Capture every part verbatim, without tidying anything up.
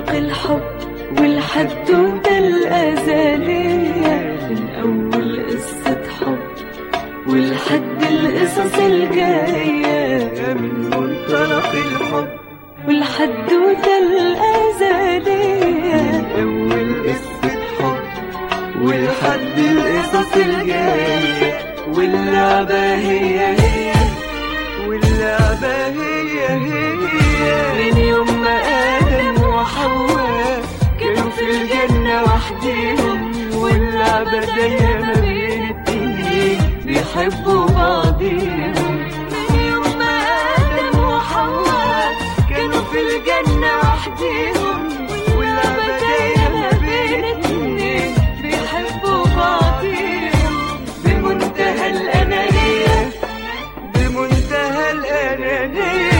منطلق الحب والحدوتة الأزلية، من أول قصة حب ولحد القصص الجاية، من منطلق الحب والحدوتة الأزلية، من أول قصة حب ولحد القصص الجاية. واللعبة هي هي واللعبة هي هي من يوم ما آدم وحواء كانوا في الجنة وحديهم، واللعبة دايرة ما بين الاتنين بيحبوا بعضيهم. من يوم ما آدم وحواء كانوا في الجنة وحديهم، واللعبة دايرة ما بين الاتنين بيحبوا بعضيهم. بمنتهى الأنانية بمنتهى الأنانية.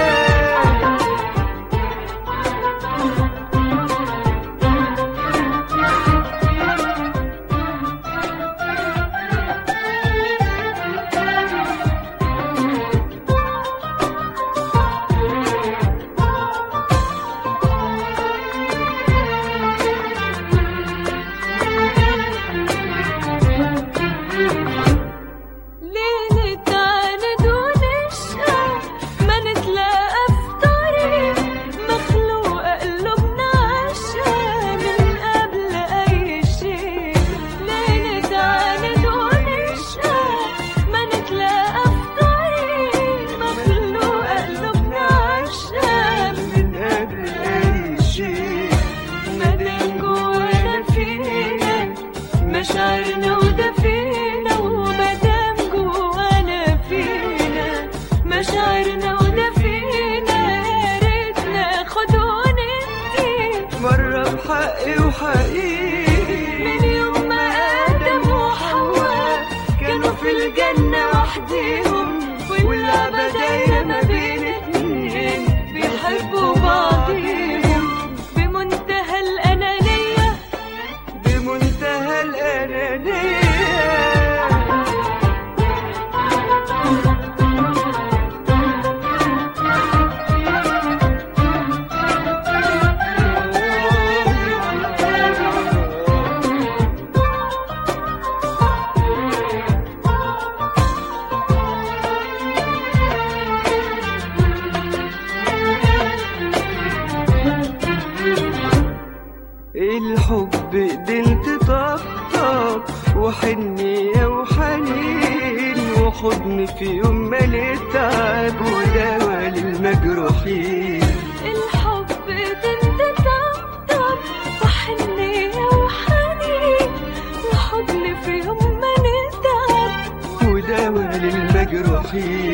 مشاعرنا ودفينا ومدام جوانا فينا، مشاعرنا ودفينا يا ريت ناخد وندي مرة بحقي وحقيقي. من يوم ما آدم وحواء كانوا في الجنة وحديهم، واللعبة دايرة ما بين اتنين بيحبوا بعضيهم. بمنتهى الأنانية بمنتهى الأنانية. الحب ايدين تطبطب وحنية وحنين وحضن في يوم ما نتعب ودواء للمجروحين. الحب ايدين تطبطب وحنية وحنين وحضن في يوم ما نتعب ودواء للمجروحين.